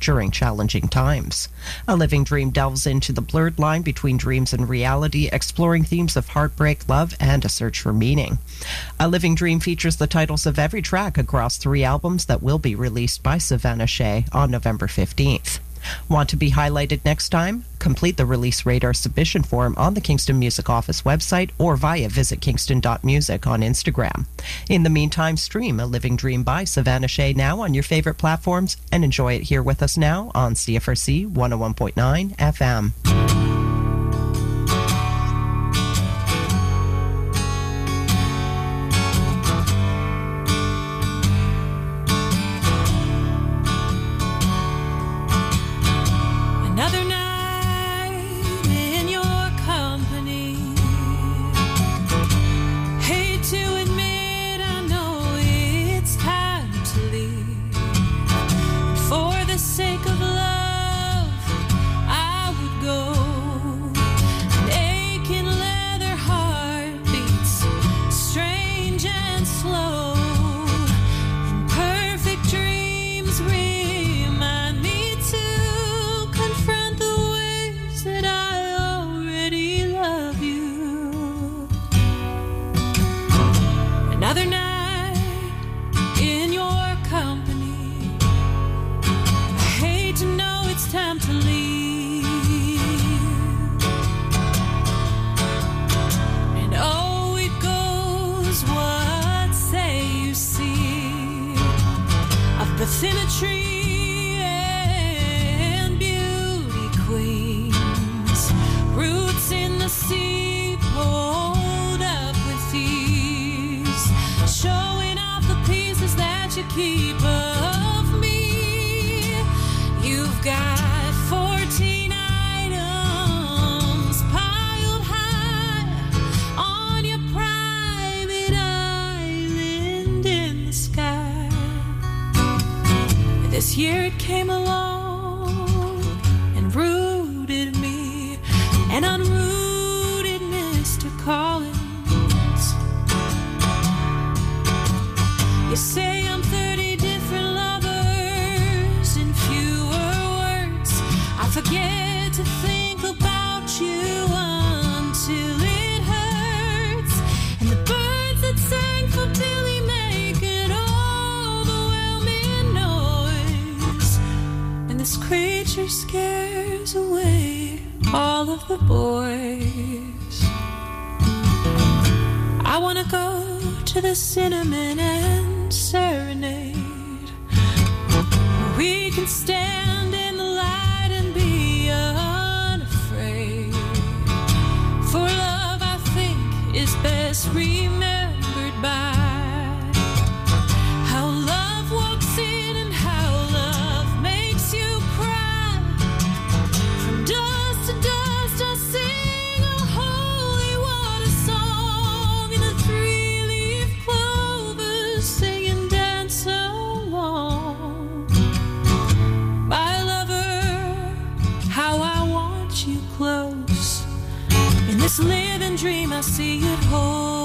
during challenging times. A Living Dream delves into the blurred line between dreams and reality, exploring themes of heartbreak, love, and a search for meaning. A Living Dream features the titles of every track across 3 albums that will be released by Savannah Shea on November 15th. Want to be highlighted next time? Complete the Release Radar submission form on the Kingston Music Office website or via visitkingston.music on Instagram. In the meantime, stream A Living Dream by Savannah Shea now on your favorite platforms and enjoy it here with us now on CFRC 101.9 FM. Symmetry and beauty queens, roots in the sea, pulled up with ease, showing off the pieces that you keep of me. You've got 14 items piled high on your private island in the sky. This year it came along and rooted me, and unrooted Mr. Collins. You say I'm 30 different lovers in fewer words. I forget to think about you until it hurts, and the birds that sang for Billy make an overwhelming noise. This creature scares away all of the boys. I wanna go to the cinnamon and serenade, where we can stand in the light and be unafraid. For love, I think, is best remembered by how love walks in and how love makes you cry. From dust to dust, I'll sing a holy water song, and the 3-leaf clovers sing and dance along. My lover, how I want you close. In this living dream, I see it whole.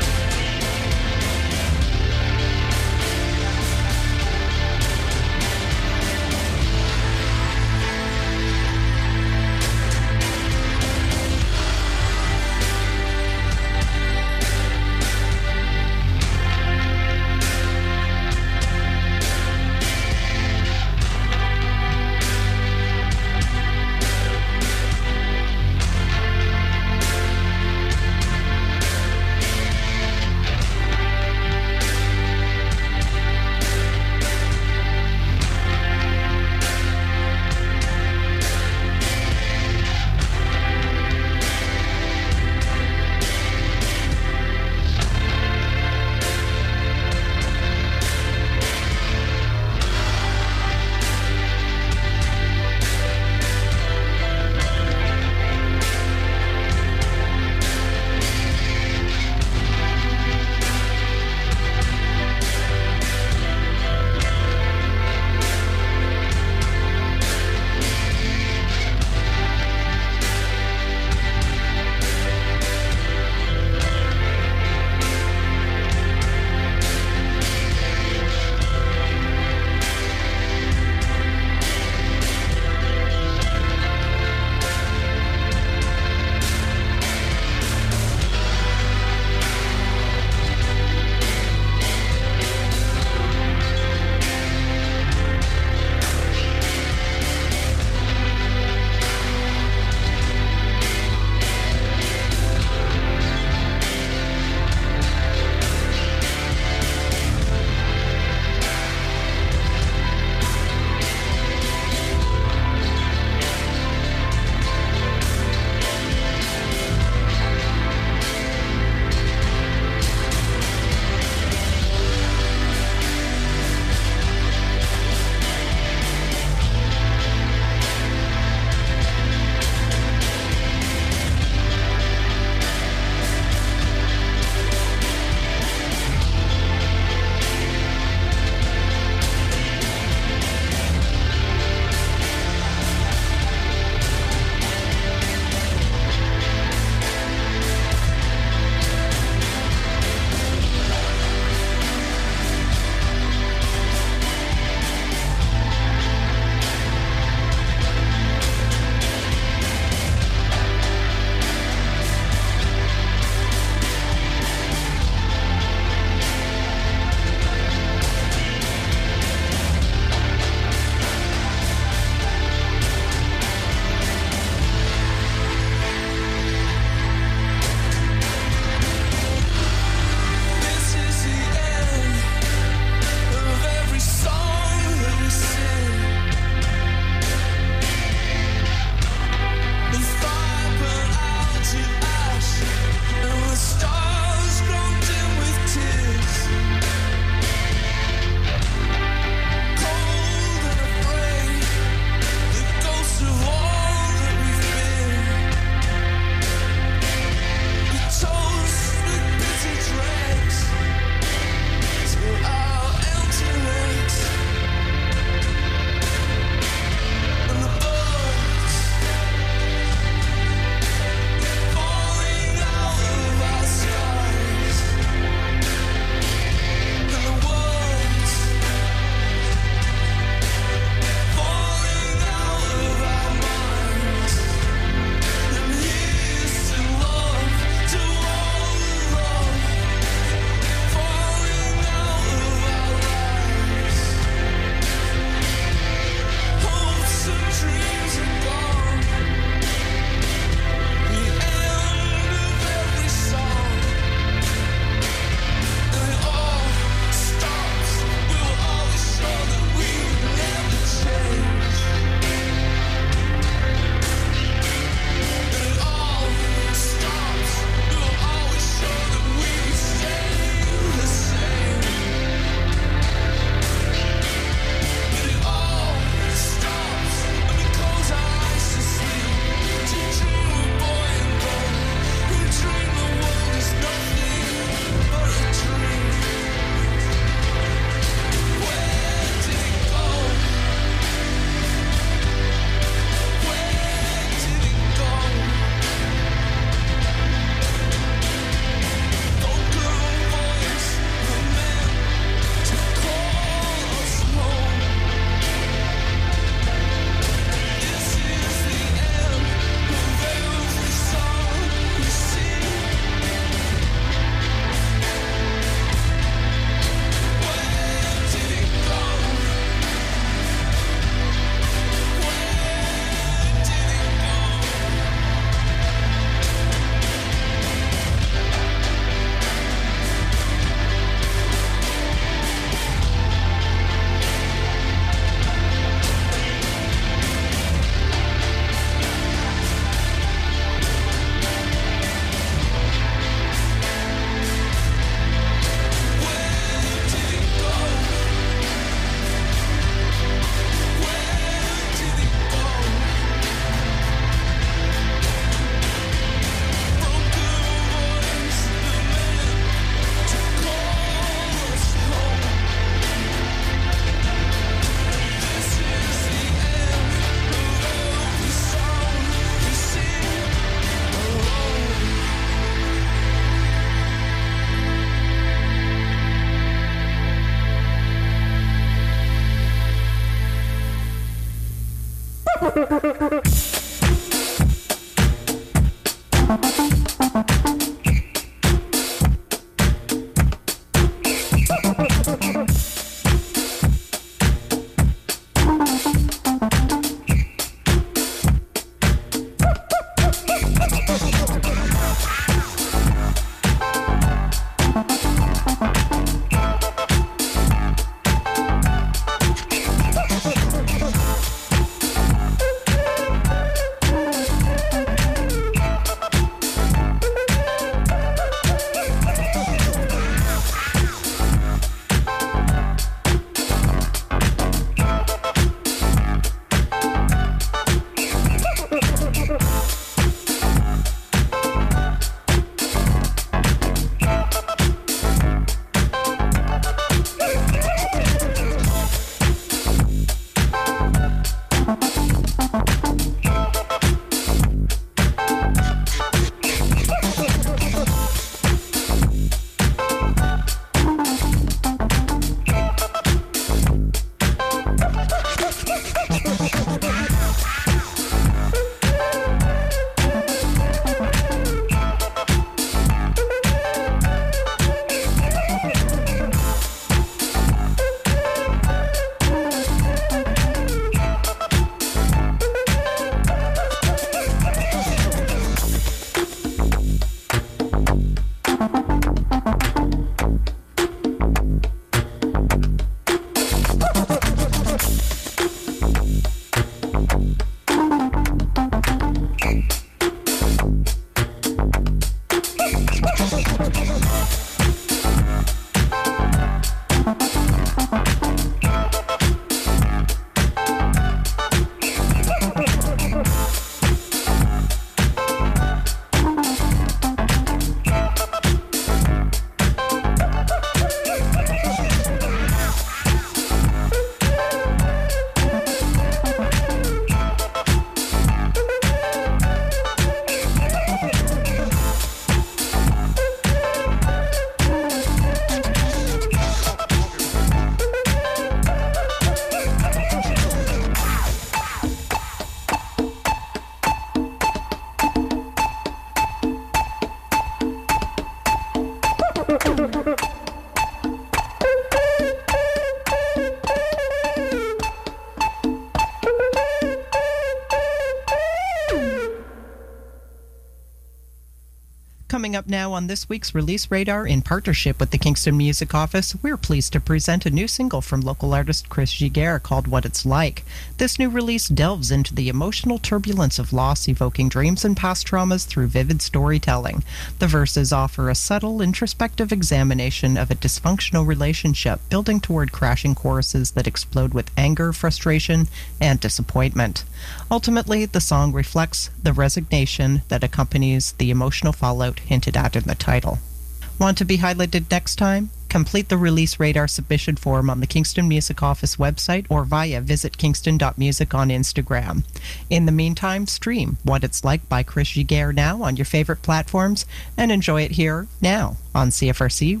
Coming up now on this week's Release Radar, in partnership with the Kingston Music Office, we're pleased to present a new single from local artist Chris Giguere called What It's Like. This new release delves into the emotional turbulence of loss, evoking dreams and past traumas through vivid storytelling. The verses offer a subtle, introspective examination of a dysfunctional relationship, building toward crashing choruses that explode with anger, frustration, and disappointment. Ultimately, the song reflects the resignation that accompanies the emotional fallout hinted at in the title. Want to be highlighted next time? Complete the Release Radar submission form on the Kingston Music Office website or via visitkingston.music on Instagram. In the meantime, stream What It's Like by Chris Giguere now on your favorite platforms and enjoy it here, now, on CFRC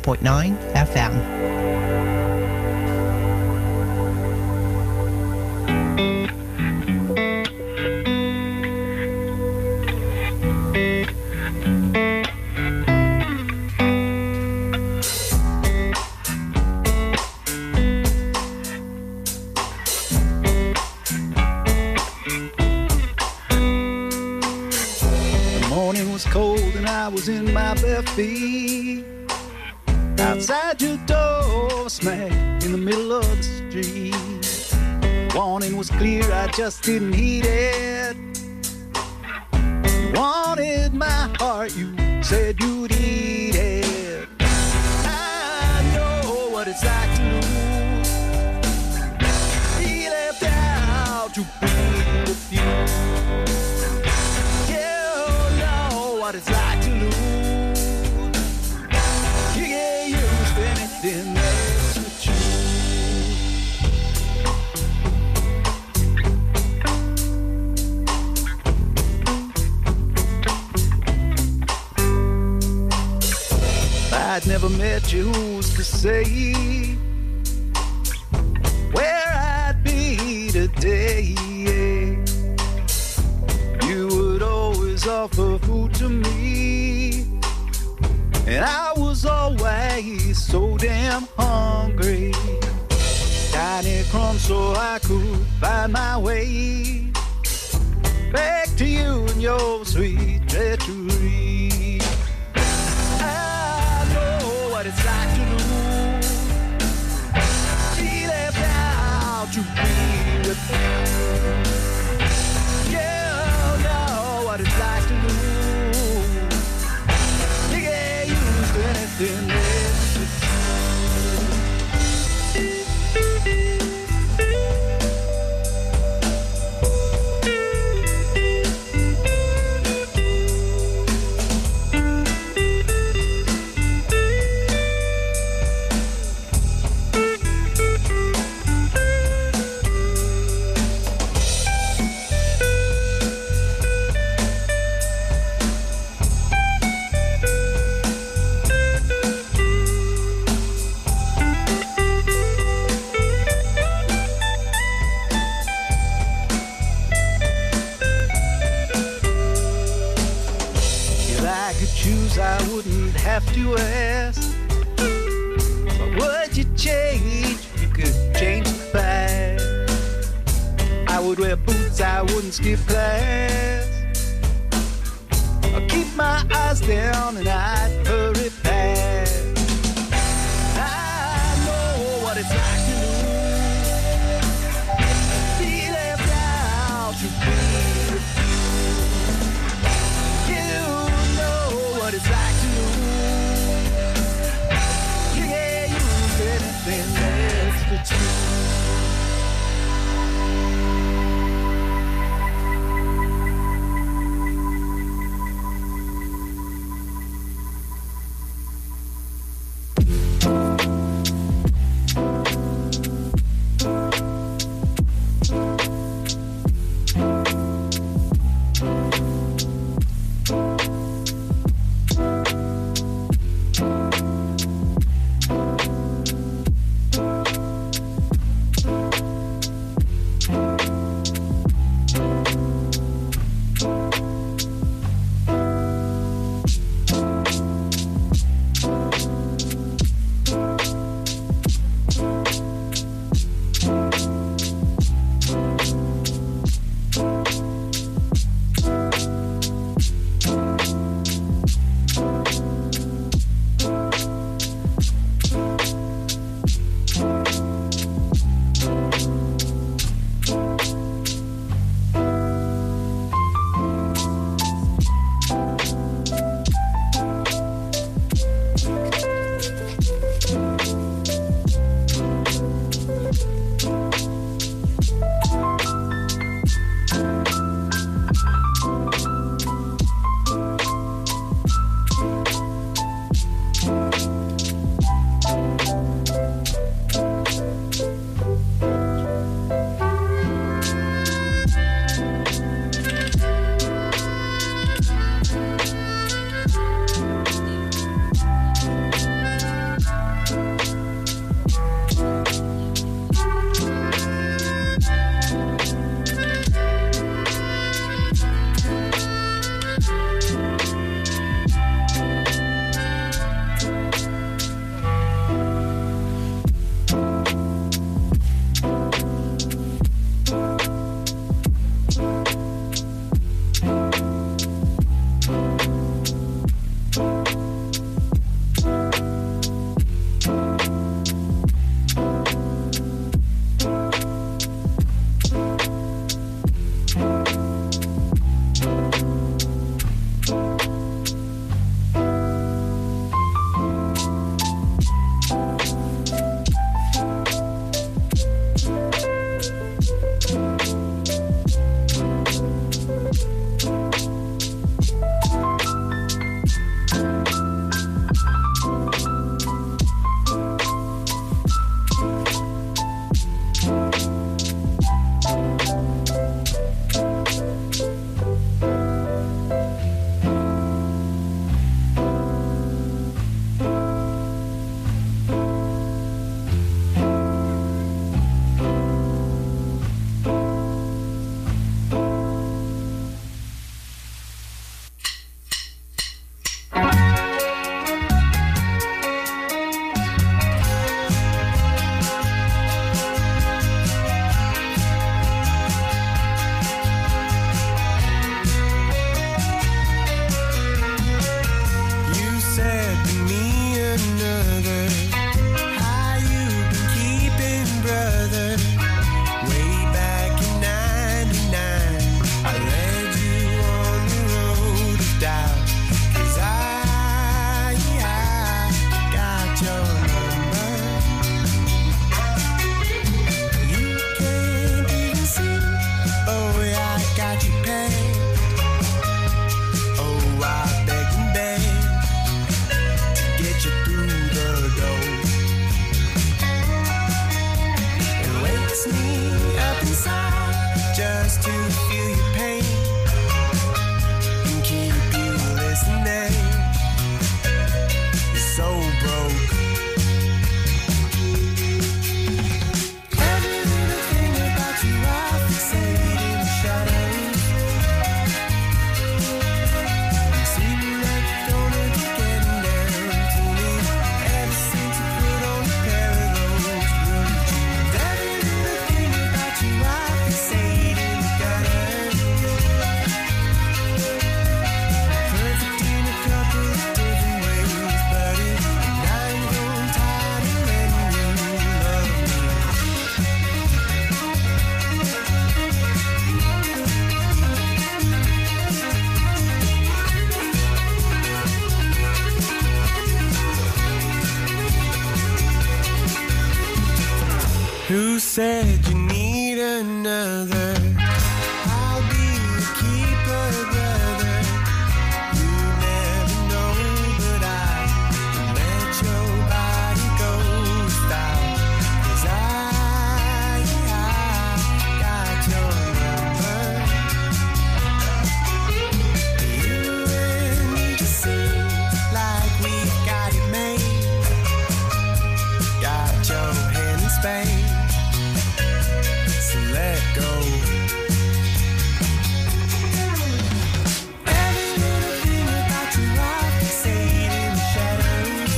101.9 FM. I was in my bare feet outside your door, smack in the middle of the street. Warning was clear, I just didn't heed it. You wanted my heart, you said you'd eat it. I know what it's like to lose. He left out to be with you. You know what it's like to lose. You get used to anything that's with you. If I'd never met you, who's to say where I'd be today? to me. And I was always so damn hungry. Tiny crumbs so I could find my way back to you and your sweet treachery. I know what it's like to lose. She left out to be with you. You know what it's like to lose. You get used to anything less to do. I wouldn't have to ask. But would you change? You could change the past. I would wear boots, I wouldn't skip class. I'd keep my eyes down and I'd hurry past. I know what it's like to lose. Be left out to be with you. You know what it's like to lose. You can't use anything less but you. just to feel your pain and keep you listening. You're so broke. Every little thing about you I fixate in the shadows. Seem like you're gonna be getting down to me ever since you put on a pair of those blue jeans. Every little thing about you I fixate in the gutter. Perfect in a couple of different ways, buddy. And I'm growing tired of letting you love me. Who said you need another? I'll be the keeper, brother. You never know, but I let your body go style. 'Cause I got your number. You and me just seem like we've got it made. Got your hand in Spain, so let go. Every little thing about you I fixate in the shadows.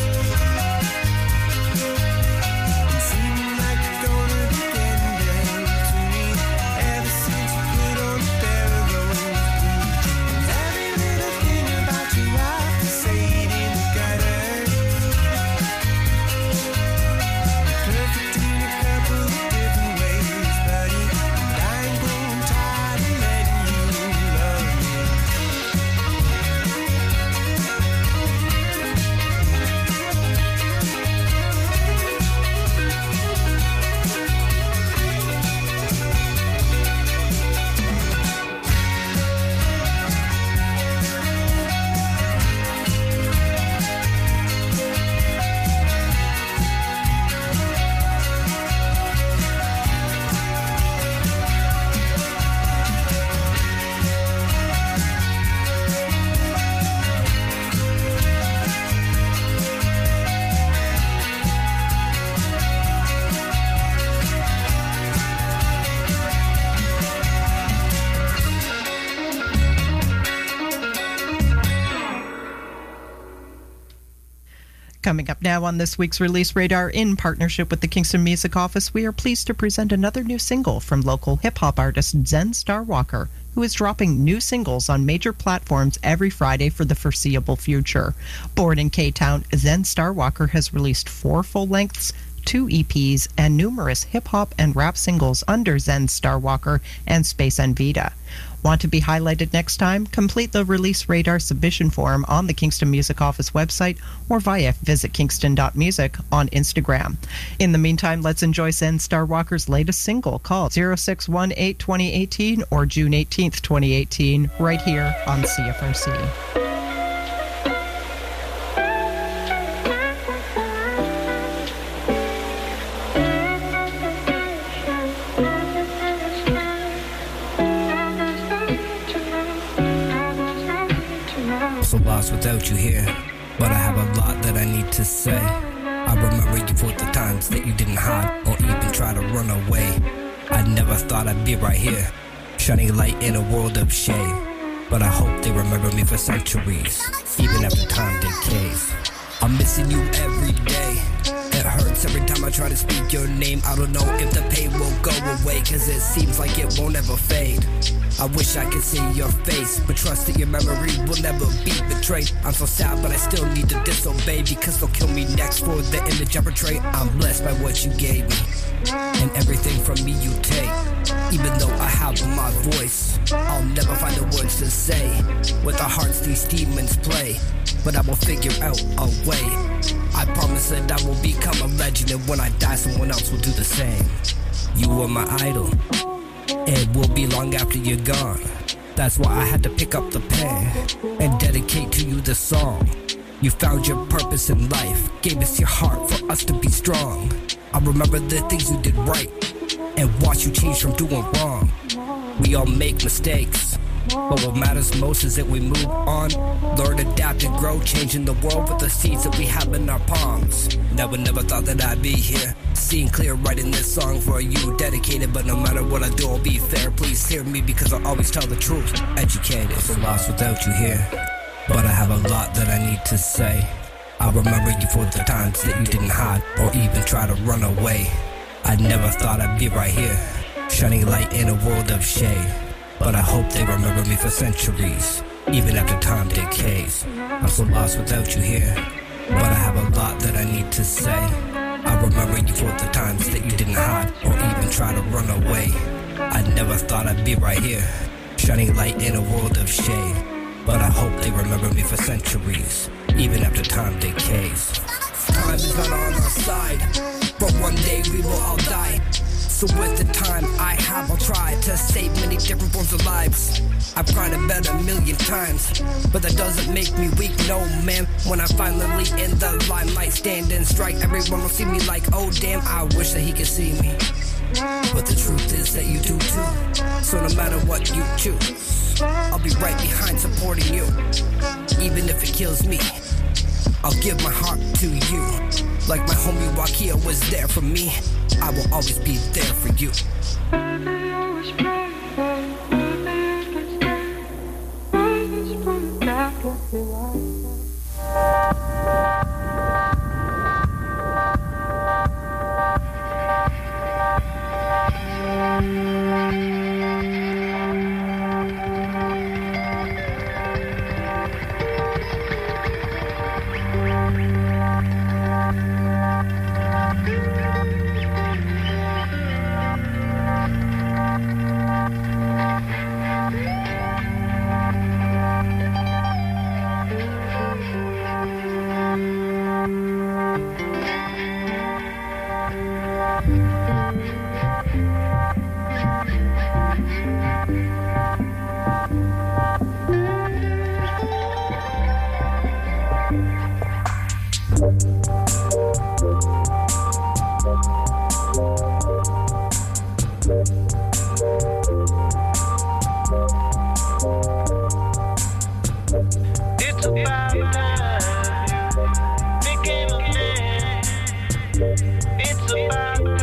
And seem like you're gonna be getting down to me ever since you put on a pair of those blue jeans. Every little thing about you I fixate in the gutter. Perfect in a couple of different ways, buddy. And I'm growing tired of letting you love me. Coming up now on this week's Release Radar, in partnership with the Kingston Music Office, we are pleased to present another new single from local hip-hop artist Zen Star Walker, who is dropping new singles on major platforms every Friday for the foreseeable future. Born in K-Town, Zen Star Walker has released 4 full-lengths, 2 EPs, and numerous hip-hop and rap singles under Zen Star Walker and Space and Vita. Want to be highlighted next time? Complete the Release Radar submission form on the Kingston Music Office website or via visitkingston.music on Instagram. In the meantime, let's enjoy Zen Star Walker's latest single called 0618-2018 or June 18th, 2018, right here on CFRC. So lost without you here, but I have a lot that I need to say. I remember you for the times that you didn't hide or even try to run away. I never thought I'd be right here, shining light in a world of shade. But I hope they remember me for centuries, even after time decays. I'm missing you every day. It hurts every time I try to speak your name. I don't know if the pain will go away, cause it seems like it won't ever fade. I wish I could see your face, but trust that your memory will never be betrayed. I'm so sad, but I still need to disobey, because they'll kill me next for the image I portray. I'm blessed by what you gave me, and everything from me you take. Even though I have my voice, I'll never find the words to say. With our hearts these demons play, but I will figure out a way. I promise that I will become a legend, and when I die someone else will do the same. You were my idol, it will be long after you're gone. That's why I had to pick up the pen and dedicate to you this song. You found your purpose in life, gave us your heart for us to be strong. I remember the things you did right and watch you change from doing wrong. We all make mistakes, but what matters most is that we move on, learn, adapt, and grow, changing the world with the seeds that we have in our palms. Never thought that I'd be here, seeing clear, writing this song for you, dedicated. But no matter what I do, I'll be fair. Please hear me because I always tell the truth. Educated, so lost without you here, but I have a lot that I need to say. I remember you for the times that you didn't hide or even try to run away. I never thought I'd be right here, shining light in a world of shade. But I hope they remember me for centuries, even after time decays. I'm so lost without you here, but I have a lot that I need to say. I remember you for the times that you didn't hide or even try to run away. I never thought I'd be right here, shining light in a world of shade. But I hope they remember me for centuries, even after time decays. Time is not on our side, but one day we will all die. So with the time I have, I'll try to save many different forms of lives. I've tried it better a million times, but that doesn't make me weak, no man. When I finally in the limelight, stand and strike, everyone will see me like, oh damn, I wish that he could see me. But the truth is that you do too, so no matter what you choose, I'll be right behind supporting you, even if it kills me. I'll give my heart to you, like my homie Wakia was there for me. I will always be there for you. It's about time you became a man. It's about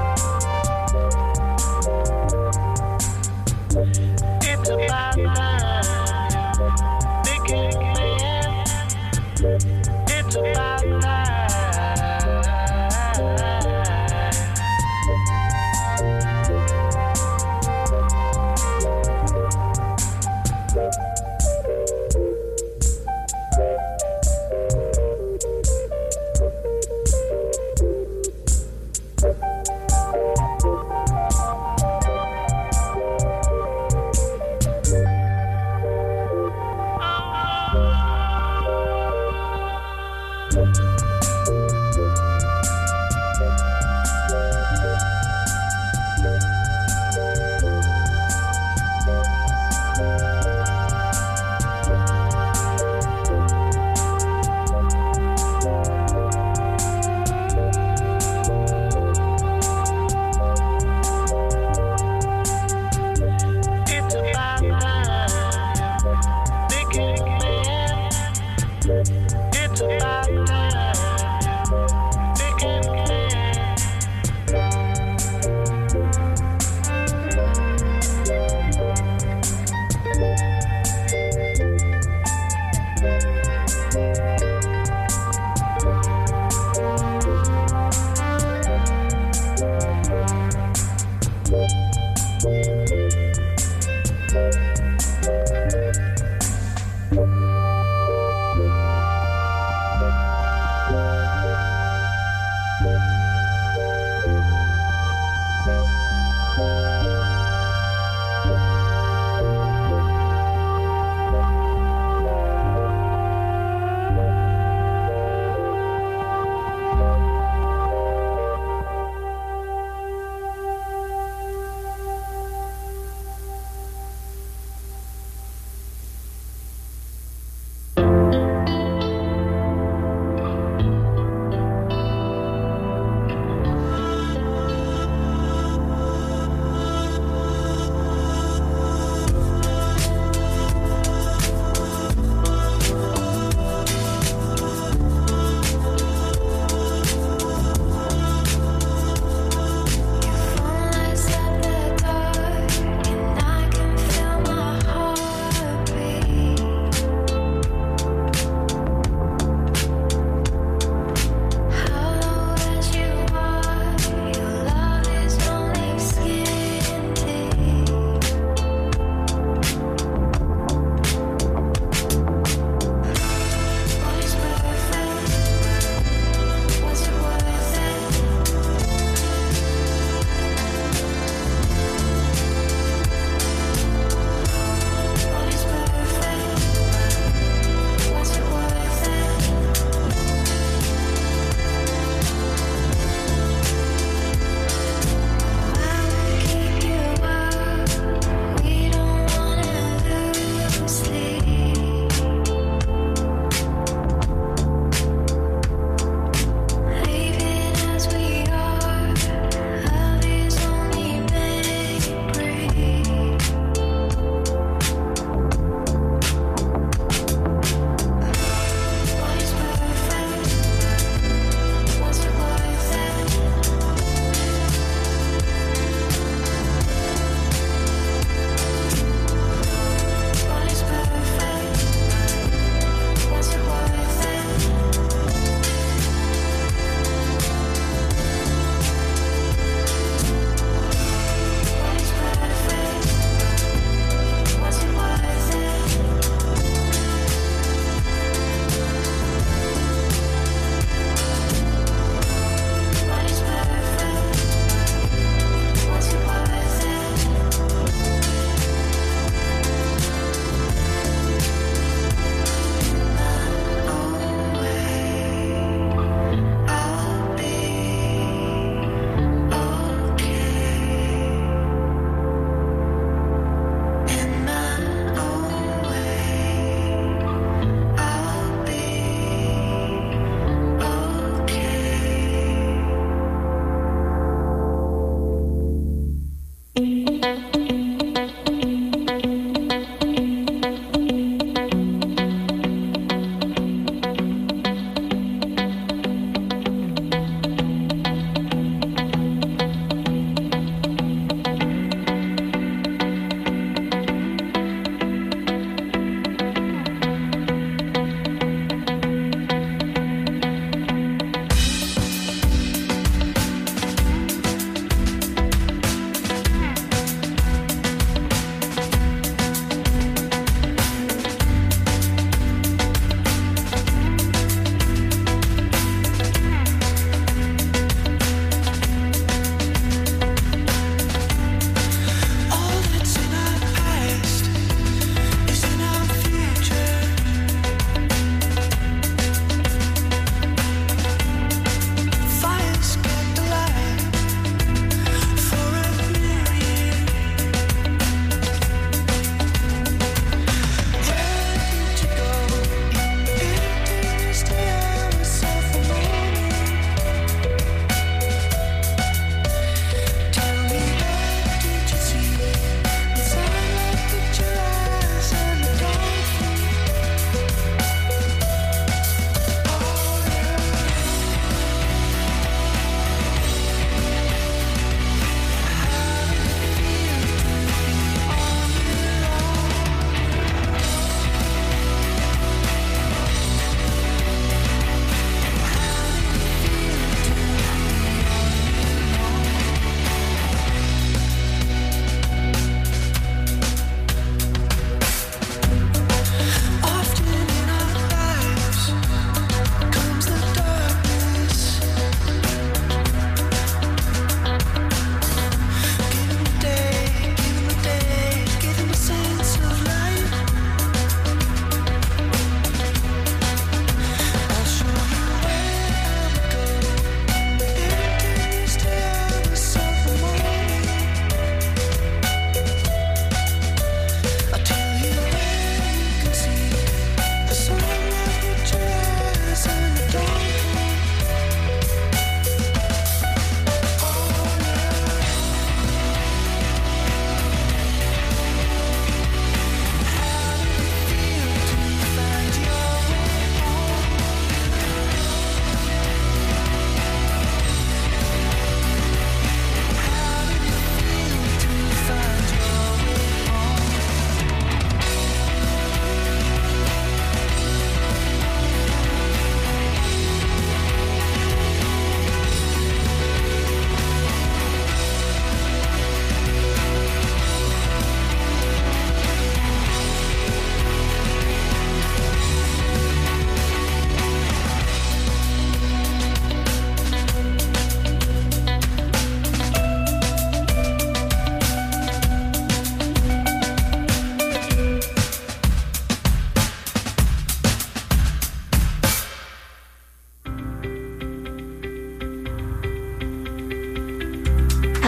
time. It's about time.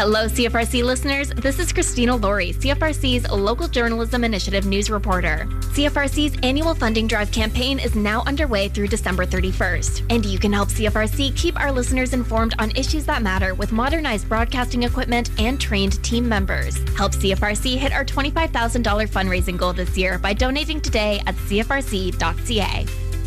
Hello, CFRC listeners. This is Christina Laurie, CFRC's Local Journalism Initiative news reporter. CFRC's annual funding drive campaign is now underway through December 31st, and you can help CFRC keep our listeners informed on issues that matter with modernized broadcasting equipment and trained team members. Help CFRC hit our $25,000 fundraising goal this year by donating today at cfrc.ca.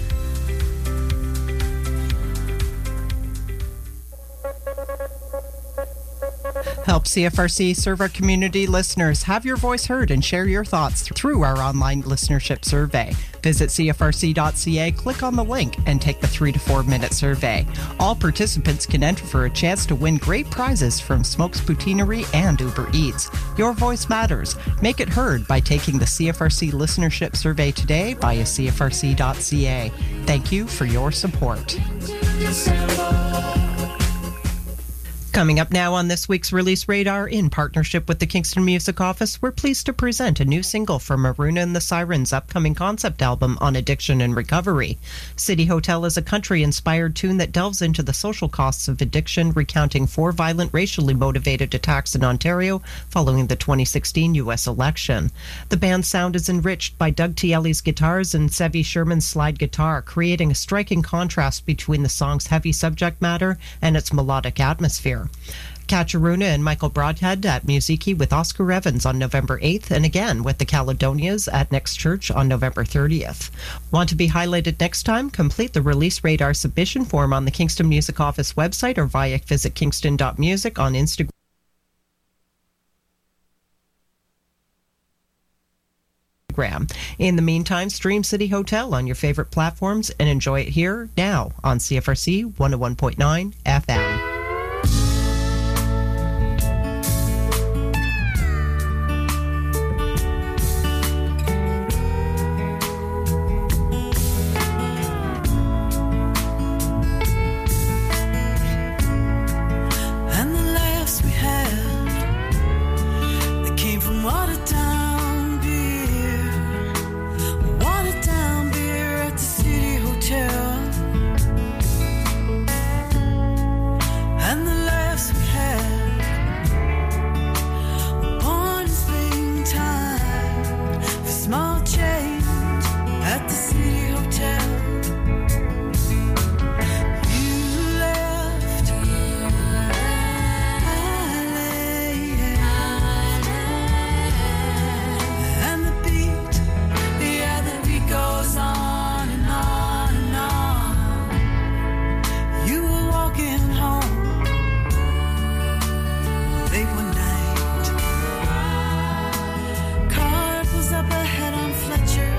Help CFRC serve our community listeners. Have your voice heard and share your thoughts through our online listenership survey. Visit CFRC.ca, click on the link, and take the 3 to 4 minute survey. All participants can enter for a chance to win great prizes from Smokes Poutineery and Uber Eats. Your voice matters. Make it heard by taking the CFRC listenership survey today via CFRC.ca. Thank you for your support. Coming up now on this week's Release Radar, in partnership with the Kingston Music Office, we're pleased to present a new single from Maruna and the Sirens' upcoming concept album on addiction and recovery. City Hotel is a country-inspired tune that delves into the social costs of addiction, recounting 4 violent, racially motivated attacks in Ontario following the 2016 U.S. election. The band's sound is enriched by Doug Tielli's guitars and Sevi Sherman's slide guitar, creating a striking contrast between the song's heavy subject matter and its melodic atmosphere. Catch Aruna and Michael Broadhead at Musiki with Oscar Evans on November 8th, and again with the Caledonias at Next Church on November 30th. Want to be highlighted next time? Complete the Release Radar submission form on the Kingston Music Office website or via visit kingston.music on Instagram. In the meantime, stream City Hotel on your favorite platforms and enjoy it here now on CFRC 101.9 FM. And the laughs we had, they came from Watertown beer. Watertown beer at the City Hotel. And the laughs we had were born in springtime for small change at the City Hotel. Goes on and on and on. You were walking home late one night. Car pulls up ahead on Fletcher.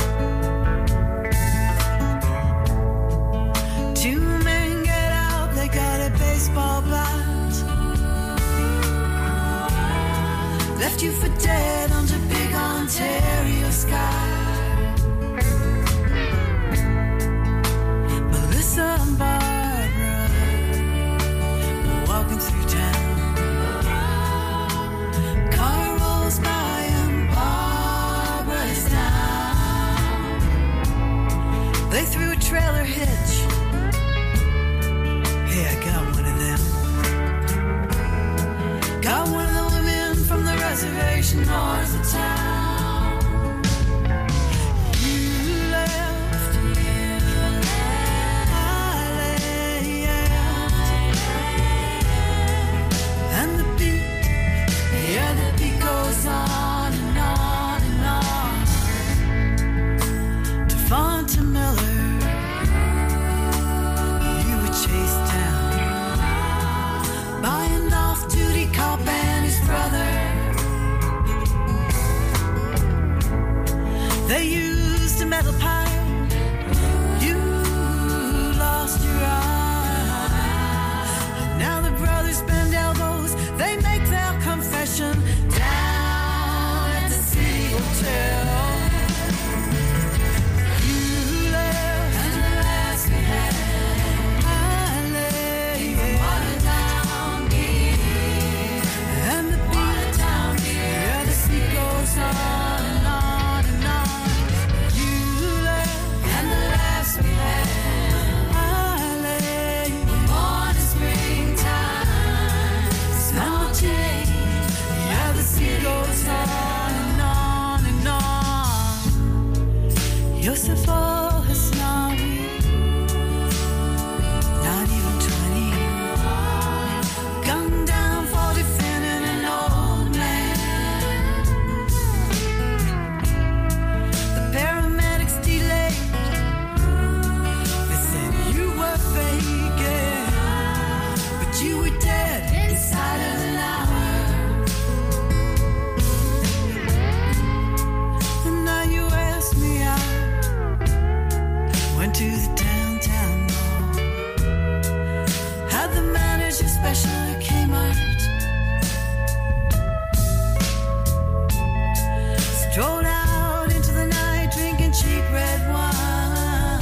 2 men get out, they got a baseball bat. Left you for dead under big Ontario sky. Melissa and Barbara were walking through town. Car rolls by and Barbara is down. They threw a trailer hitch. Hey, I got one of them. Got one of the women from the reservation north of town. Goes on and on and on. Devonta Miller, you were chased down by an off-duty cop and his brother. They used a metal pipe. You lost your eye. Now the brothers bend elbows. They make their confession. You left, and the last we had, I lay Watertown beer, and the Watertown beer, yeah, the sleep goes on and on and on. You left. se for his snowy, not even 20. Gunned down for defending an old man. The paramedics delayed. They said you were faking, but you were dead inside of an hour. And now you ask me out. Went to the downtown mall. Had the manager special at Kmart. Strolled out into the night drinking cheap red wine.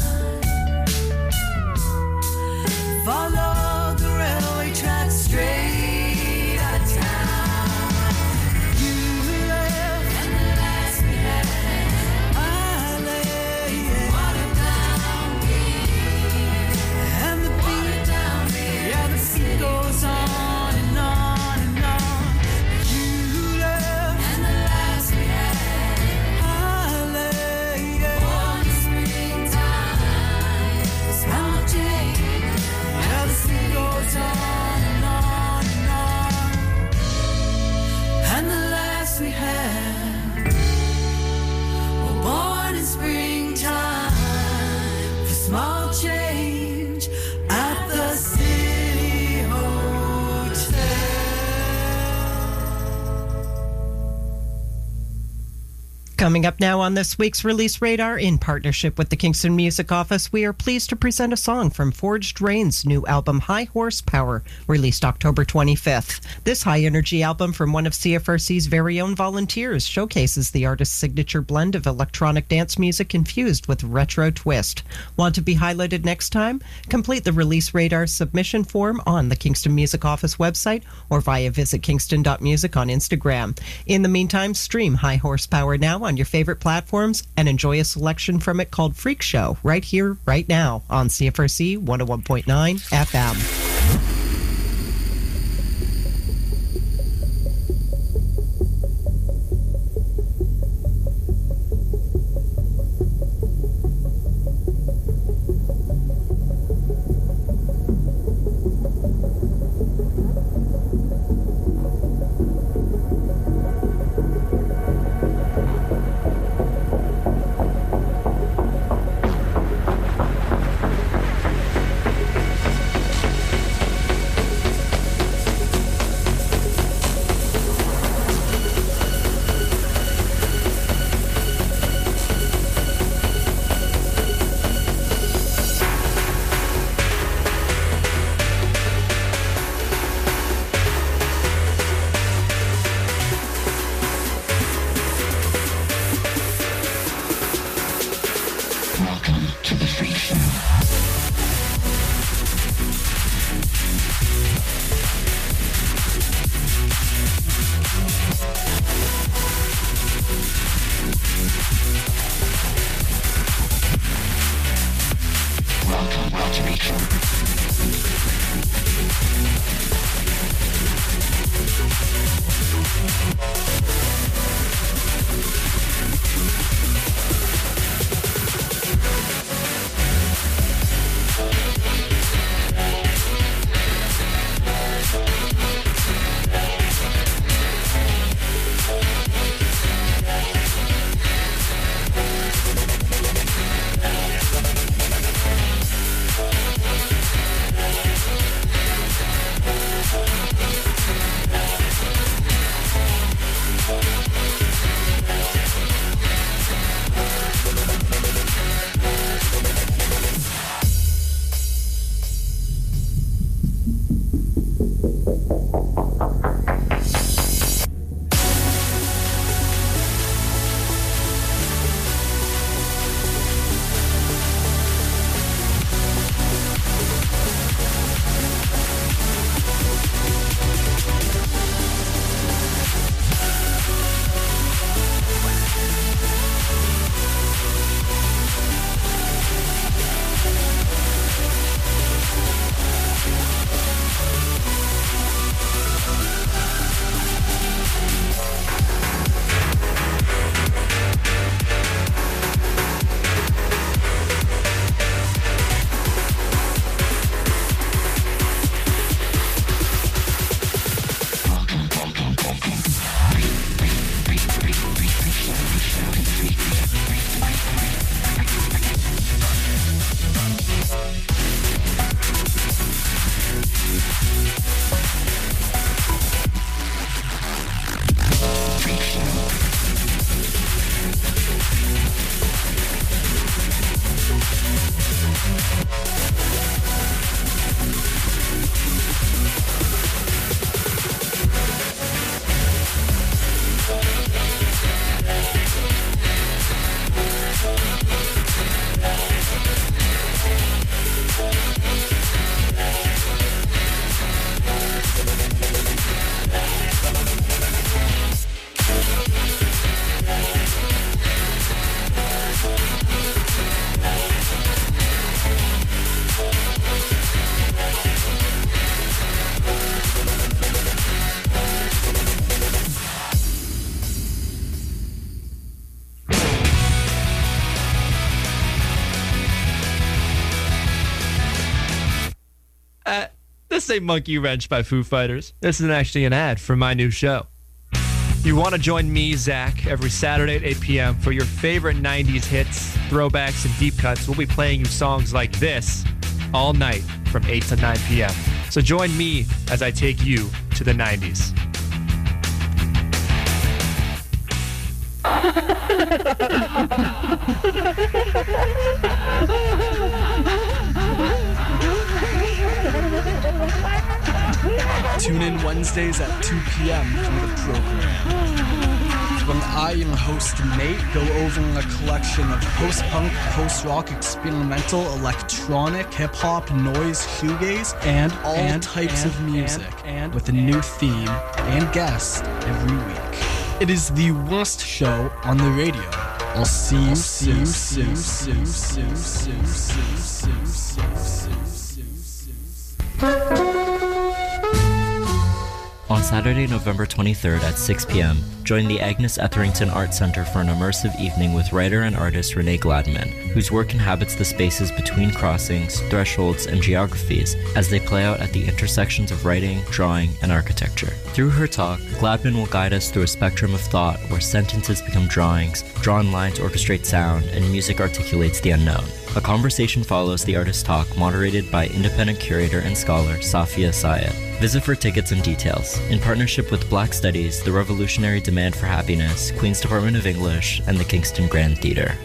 Followed the railway tracks straight out of town. You left, and the last we had, I lay, watered down beat, and the beat, yeah, the beat goes on and on and on. You left, and the last we had, I lay, one springtime, small change, yeah, the beat goes on and on and on. And the last we had were born in springtime for small change at the City Hotel. Coming up now on this week's Release Radar, in partnership with the Kingston Music Office, we are pleased to present a song from Forged Rain's new album, High Horsepower, released October 25th. This high-energy album from one of CFRC's very own volunteers showcases the artist's signature blend of electronic dance music infused with retro twist. Want to be highlighted next time? Complete the Release Radar submission form on the Kingston Music Office website or via visitkingston.music on Instagram. In the meantime, stream High Horsepower now on your favorite platforms and enjoy a selection from it called Freak Show right here, right now on CFRC 101.9 FM. This ain't Monkey Wrench by Foo Fighters. This is actually an ad for my new show. You want to join me, Zach, every Saturday at 8 p.m. for your favorite 90s hits, throwbacks, and deep cuts. We'll be playing you songs like this all night from 8 to 9 p.m. So join me as I take you to the 90s. Tune in Wednesdays at 2 p.m. for the program. When I and host Nate go over a collection of post-punk, post-rock, experimental, electronic, hip-hop, noise, shoegaze, and all types of music, with a new theme and guest every week. It is the worst show on the radio. I'll see you soon. On Saturday, November 23rd at 6 p.m., join the Agnes Etherington Art Center for an immersive evening with writer and artist Renee Gladman, whose work inhabits the spaces between crossings, thresholds, and geographies as they play out at the intersections of writing, drawing, and architecture. Through her talk, Gladman will guide us through a spectrum of thought where sentences become drawings, drawn lines orchestrate sound, and music articulates the unknown. A conversation follows the artist's talk, moderated by independent curator and scholar Safia Syed. Visit for tickets and details. In partnership with Black Studies, the Revolutionary Demand for Happiness, Queen's Department of English, and the Kingston Grand Theatre.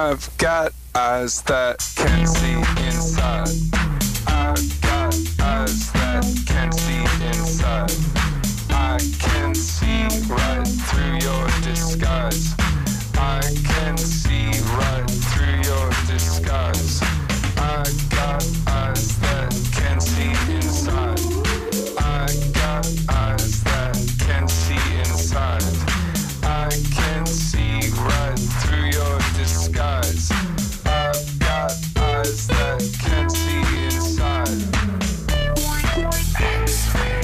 I've got eyes that can see inside. I've got eyes that can see inside. I can see right through your disguise. I can see right through your disguise. I got eyes that can see inside. I got eyes that can see inside. I can see right through your disguise. I've got eyes that can see inside. X-ray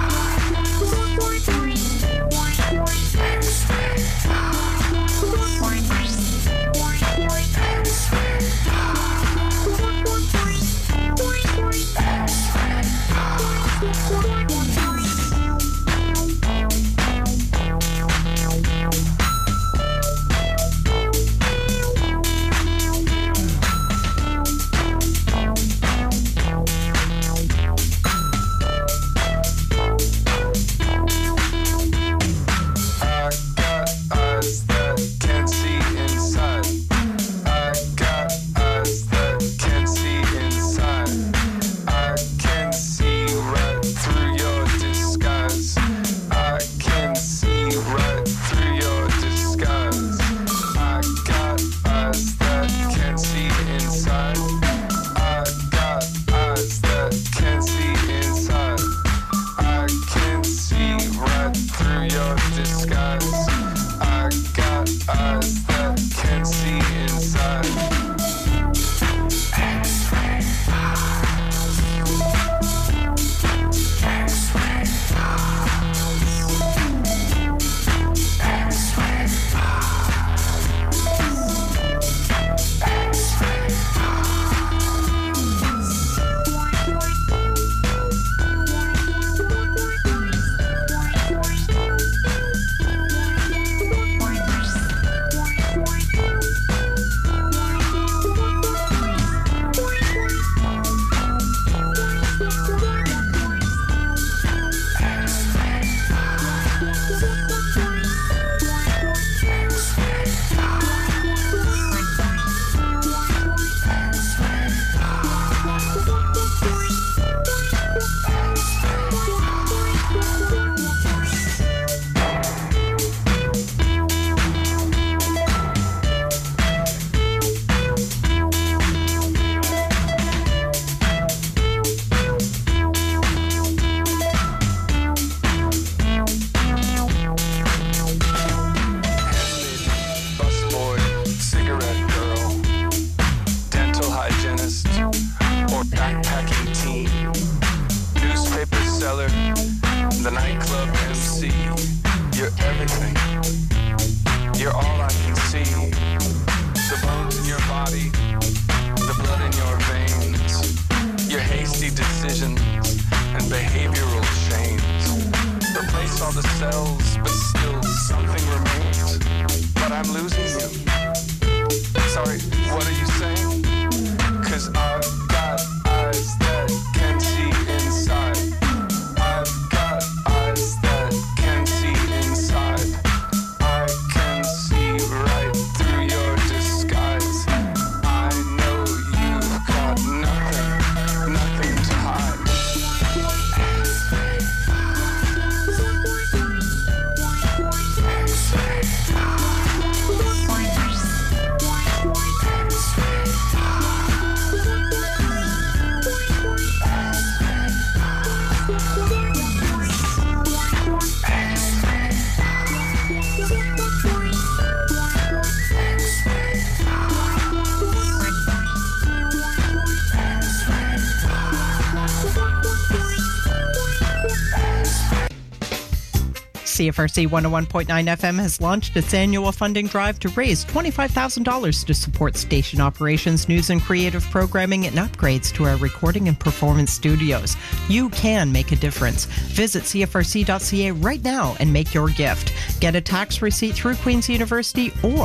CFRC 101.9 FM has launched its annual funding drive to raise $25,000 to support station operations, news and creative programming, and upgrades to our recording and performance studios. You can make a difference. Visit CFRC.ca right now and make your gift. Get a tax receipt through Queen's University or